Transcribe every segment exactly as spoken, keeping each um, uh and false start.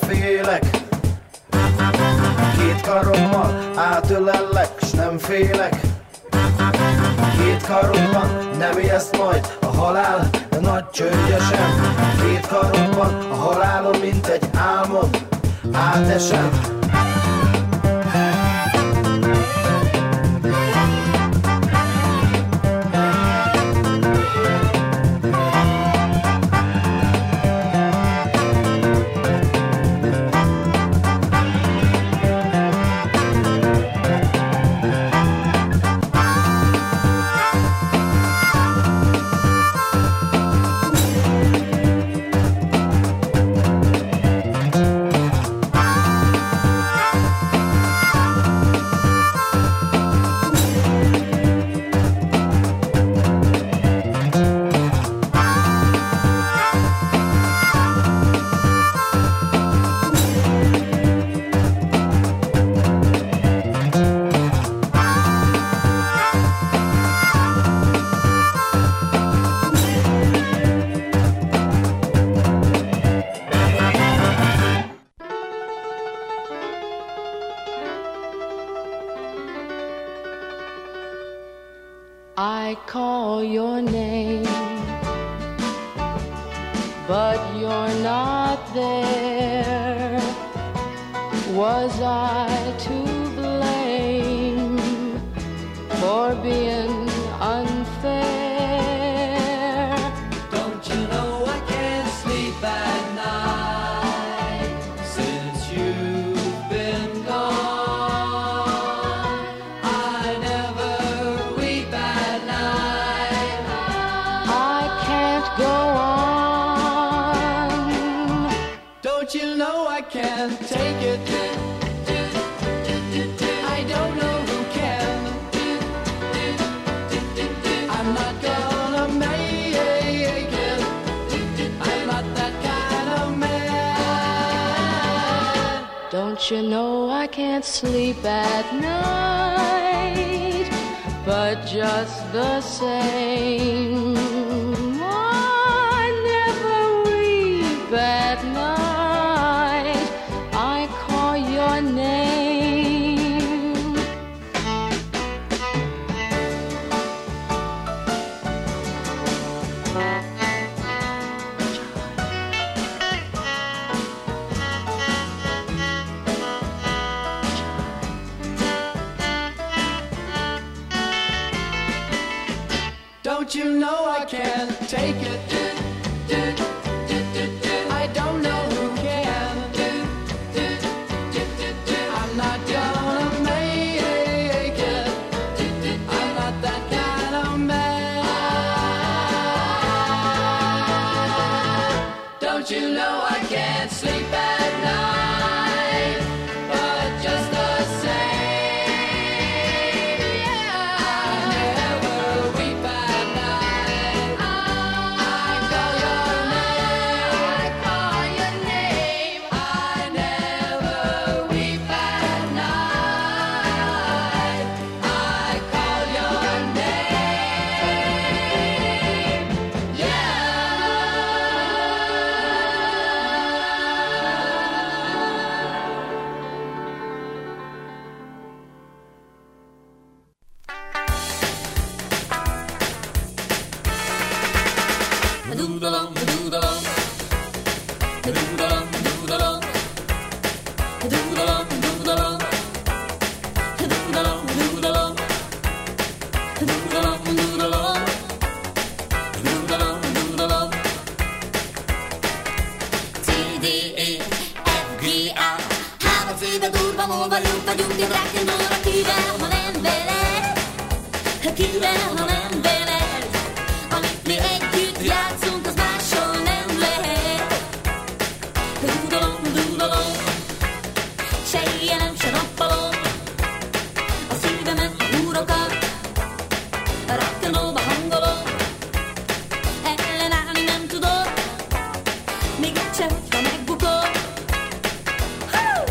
félek. Két karommal átölellek, s nem félek. Két karodban nem ijeszt majd a halál, de nagy csődösen. Két karodban a halálom, mint egy álmom, átesem. I call your name, but you're not there. Was I to blame for being unfair? Don't you know I can't sleep at night since you've been gone? I never weep at night. I can't go on. Don't you know I can't take it? I don't know who can. I'm not gonna make it. I'm not that kind of man. Don't you know I can't sleep at night, but just the same, I never weep at night. I call your name. Don't you know I can't take it? I don't know who can. I'm not gonna make it. I'm not that kind of man. Don't you know I can't sleep at night, but just the same, yeah, I never weep at night. I call your name. I call your name. I never weep at night. I call your name. Yeah. Doodalong, doodalong, doodalong, doodalong, doodalong, doodalong, doodalong, doodalong, doodalong, doodalong, doodalong, doodalong. C, D, E, F, G, A. Három széve durva múlva lyuk vagyunk, egy rock'n'roll, akivel, ha nem veled, akivel, ha nem veled, amit mi együtt játszunk, az máshol nem lehet. Dúdalom, dúdalom, se éjjelem, se nappalom, a szívemen a húrokat, a rock'n'rollba hangolom, ellenállni nem tudok, még egyszer, ha megbukok. Hú!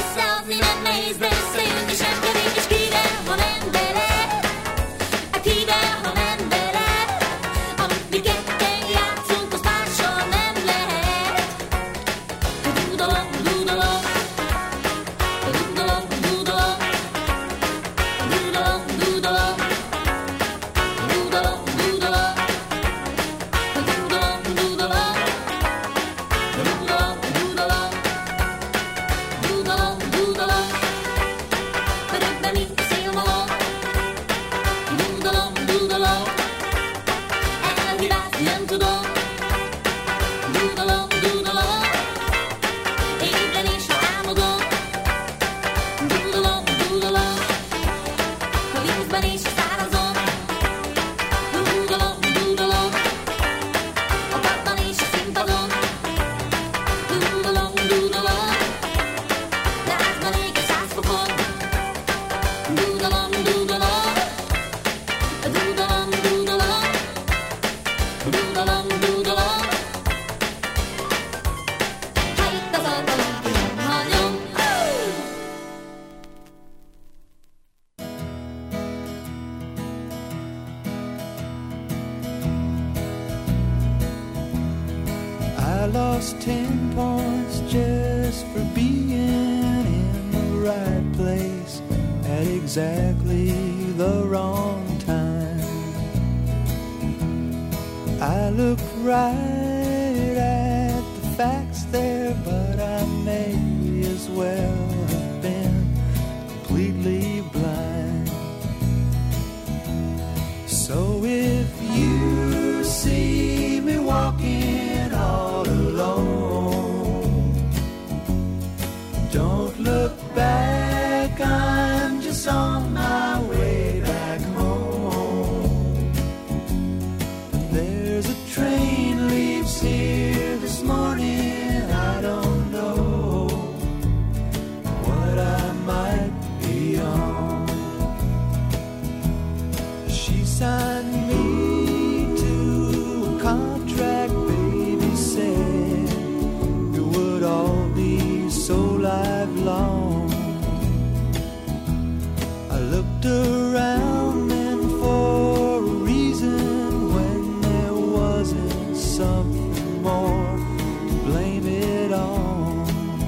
összeadni nem nehéz, de összejönni sem kevés. És kivel, ha nem veled? Kivel, ha nem veled? Amit mi ketten játszunk, azt mással nem lehet. Dudolom, dudolom, dudolom, dudolom, dudolom, dudolom, dudolom, dudolom, dudolom, dudolom, dudolom, dudolom, dudolom, dudolom, örökben itt a szélmalom. Dudolom, dudolom, elhibázni nem tudom. Dudolom, dudolom, ébren és ha álmodom. Dudolom, dudolom, ha vízben és ha szárazom. Dudolom, dudolom, a padban és a színpadon. Dudolom, dudolom, lázban ég a száz fokon. Dudolom, dudolom, dudolom, dudolom, dudolom, dudolom. Ha itt az alkalom, ki nem hagyom. I lost ten points just for being in the right place at exactly the wrong time. I looked right at the facts there, but I may as well have been completely blind. So if you see me walking all alone, don't look back, I'm just on my way back home. There's a train leaves here this morning, I don't know what I might be on. She signed me to a contract, baby said it would all be so lifelong. I looked around then for a reason when there wasn't something more to blame it on.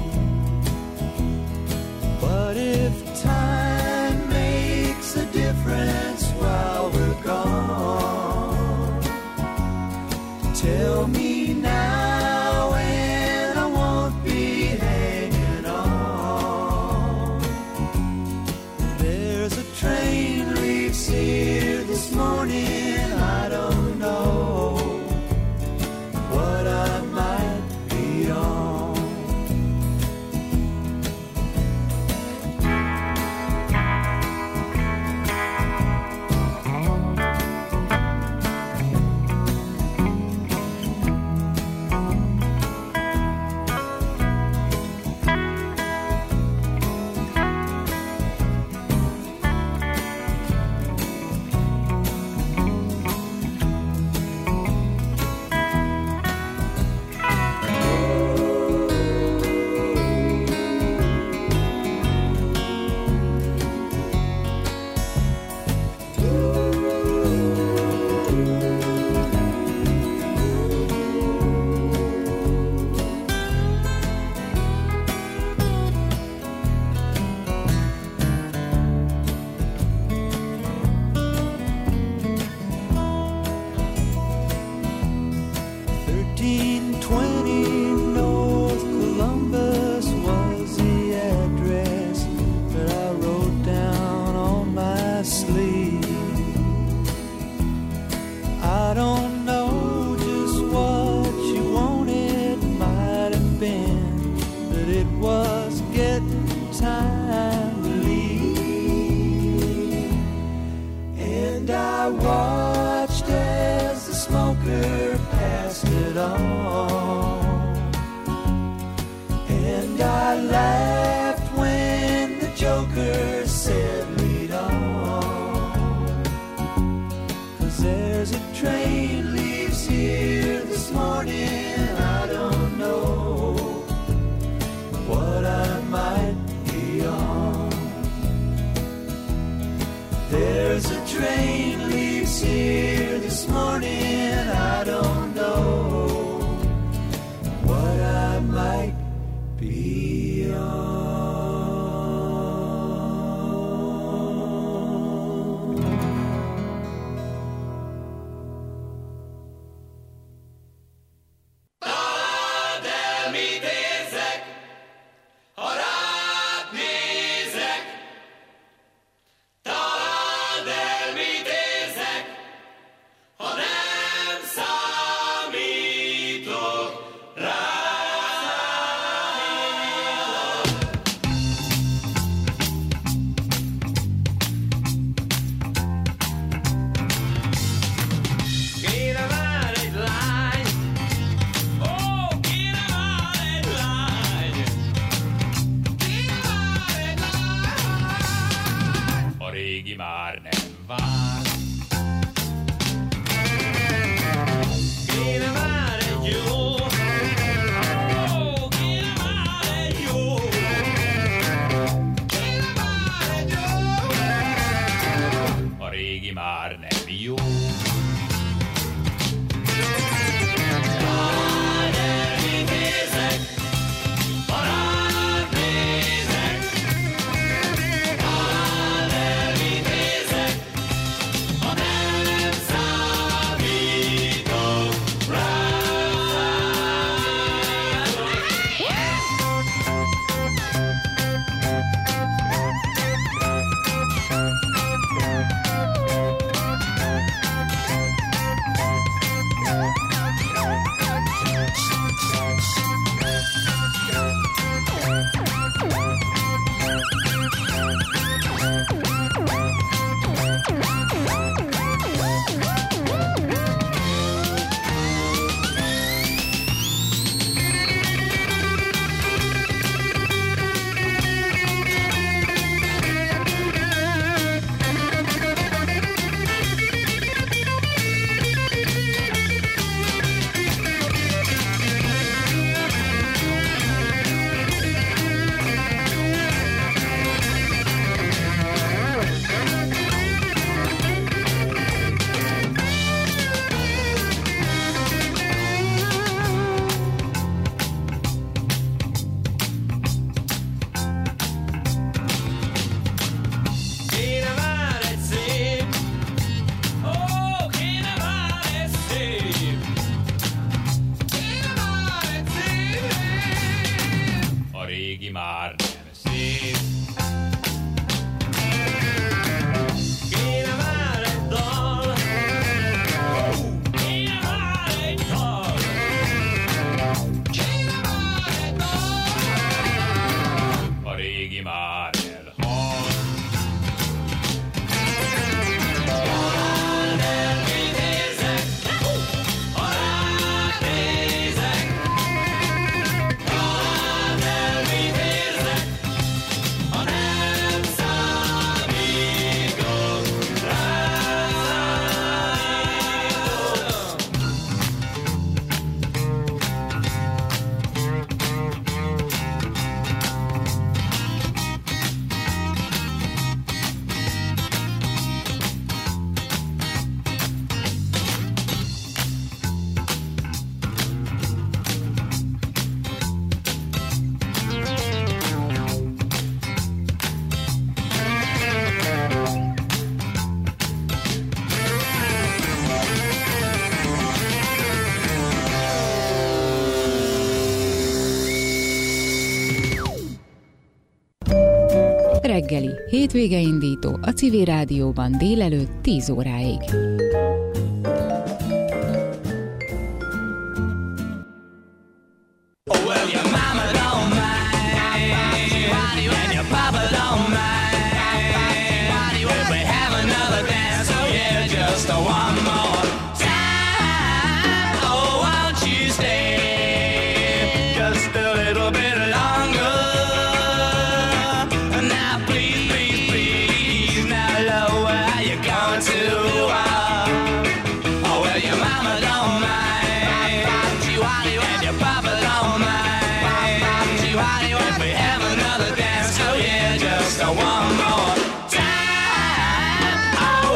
But if time makes a difference while we're gone, tell me now and I won't be hanging on. There's a train leaves here this morning, I don't know what I might be on. thirteen twenty North Columbus was the address that I wrote down on my sleeve. I don't know just what you wanted, might have been that it was getting time to leave. And I watched as the smoker passed it on, and I laughed when the joker said lead on. 'Cause there's a train leaves here this morning, I don't know what I might be There's a train leaves here this morning. I don't know what I might be on. Talán elmit érzek, ha rád nézek. Talán elmit érzek, ha nem számítok rá. Kéne már egy lány, ó, kéne már egy lány, kéne már egy lány, a régi már nem vár. Kéne már egy jó, ó, kéne már egy jó, kéne már egy jó, a régi már nem jó. Talán elmit érzek, ha rád nézek. Talán elmit érzek, ha nem számítok Kéne már egy szép, ó, kéne már egy szép, kéne már egy szép, a régi már nem szép. Kéne már egy dal, ó, kéne már egy dal, kéne már egy dal, a régi már elhal. Talán elmit érzek, ha rád nézek. Talán elmit érzek, ha nem számítok Reggeli, hétvége indító a Civil Rádióban délelőtt tíz óráig. Well, your mama don't mind, and your papa don't mind. If we have another dance, oh yeah, just a one more time. Oh, won't you stay just a little bit longer? Now, please, please, please, now, love, where are you going to? Oh, well, your mama don't mind, and your papa don't mind. If we have another dance, oh yeah, just a one more time. Oh,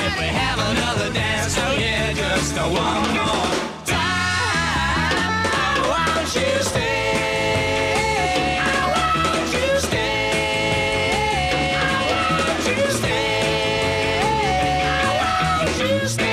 if we have another dance. Oh yeah, just a one more time. Why don't you stay? Why don't you stay? Why don't you stay? Why don't you stay?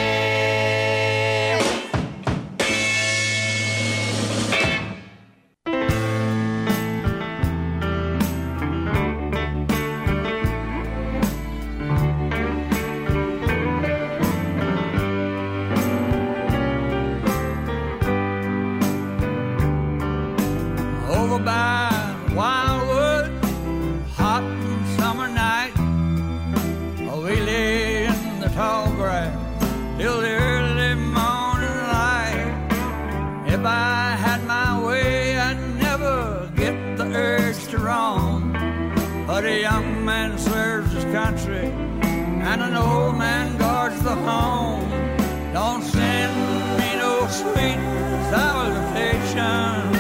Over by Wildwood, hot summer night, we lay in the tall grass till the early morning light. If I had my way, I'd never get the urge to roam, but a young man serves his country and an old man guards the home. Don't send me no sweet salutation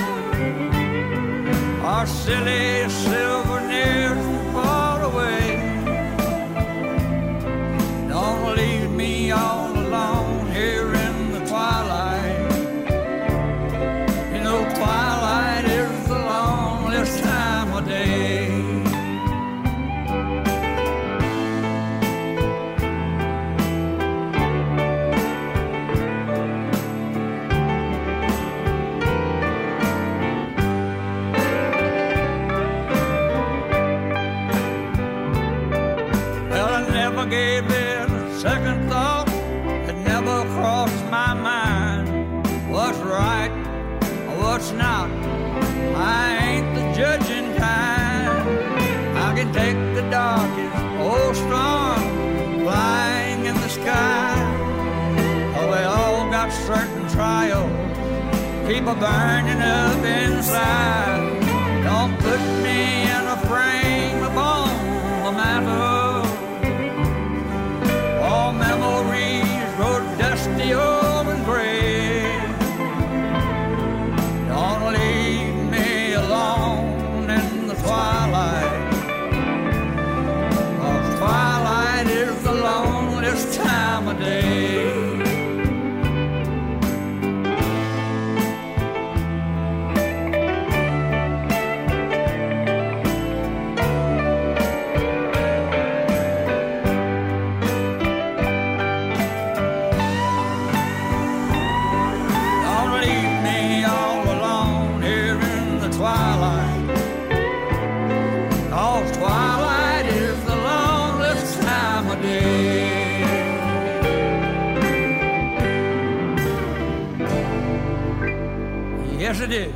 our silly souvenirs fall away. Don't leave me all alone here in the twilight. You know, twilight is the loneliest time of day. Gave it a second thought, it never crossed my mind. What's right or what's not, I ain't the judging kind. I can take the darkest old storm flying in the sky. Oh, we all got certain trials, keep a burning up inside. Don't put me in a frame upon the mantle. All memories grow dusty old and gray. Don't leave me alone in the twilight, 'cause twilight is the loneliest time of day. Yes, it is.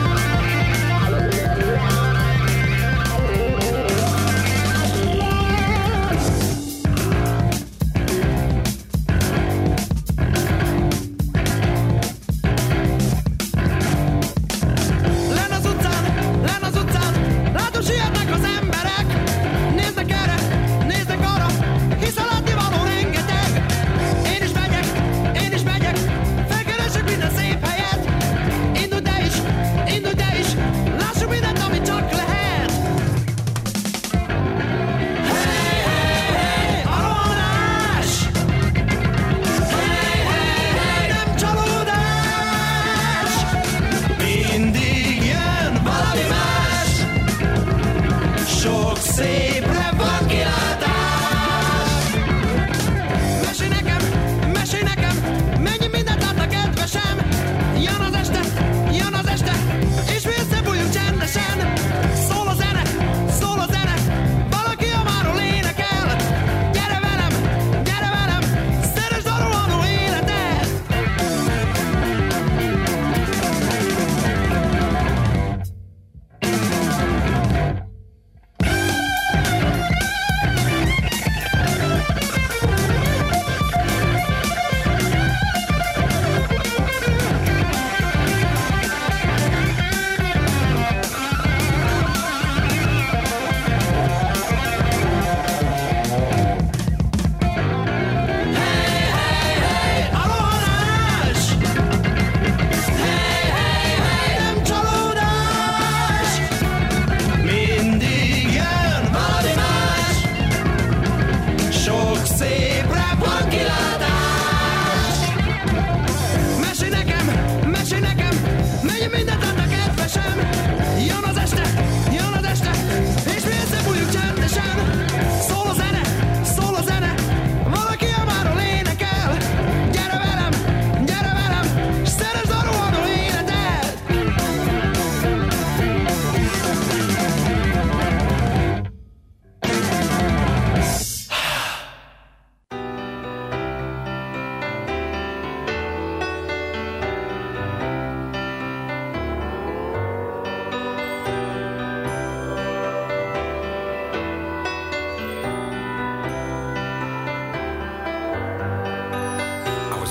Yeah.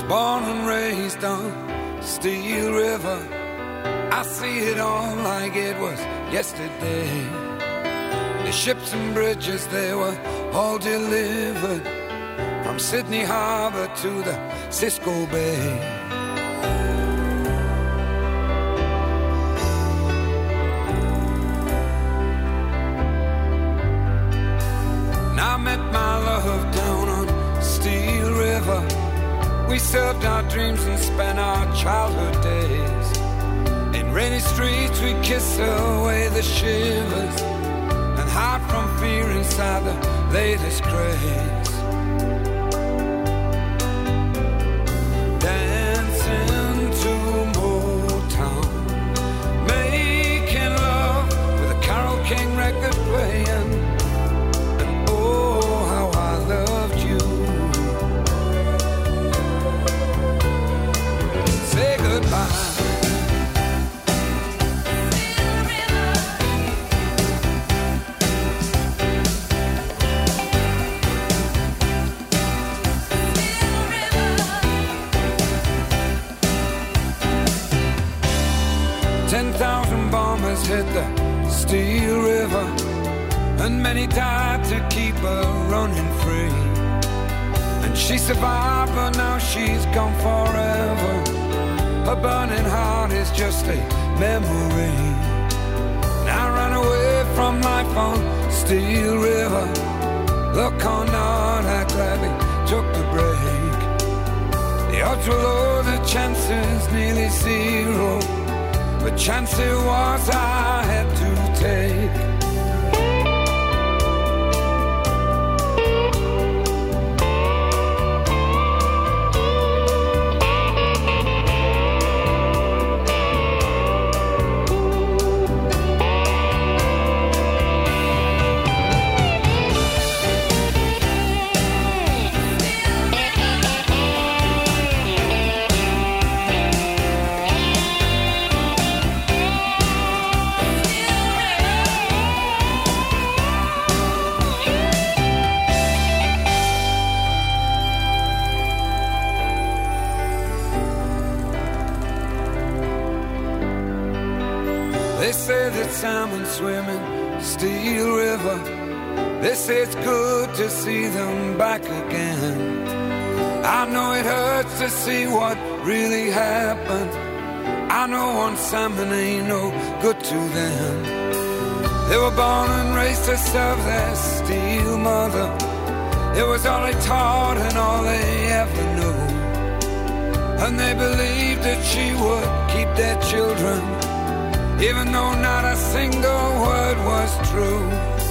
born and raised on Steel River. I see it all like it was yesterday. The ships and bridges, they were all delivered from Sydney Harbour to the Cisco Bay. And I met my love down on Steel River. We served our dreams and spent our childhood days. In rainy streets we kiss away the shivers and hide from fear inside the latest craze. Dancing to Motown, making love with a Carole King record playing. And oh, how I loved you. Say goodbye. Ten thousand bombers hit the Steel River, and many died to keep her running free. And she survived, but now she's gone forever. Her burning heart is just a memory. And I ran away from life on Steel River. Look or not, I gladly took the break. The odds were low, the chances nearly zero, but chance it was I had to take. They say that salmon swim in Steel River. They say it's good to see them back again. I know it hurts to see what really happened. I know one salmon ain't no good to them. They were born and raised to serve their steel mother. It was all they taught and all they ever knew. And they believed that she would keep their children, even though not a single word was true.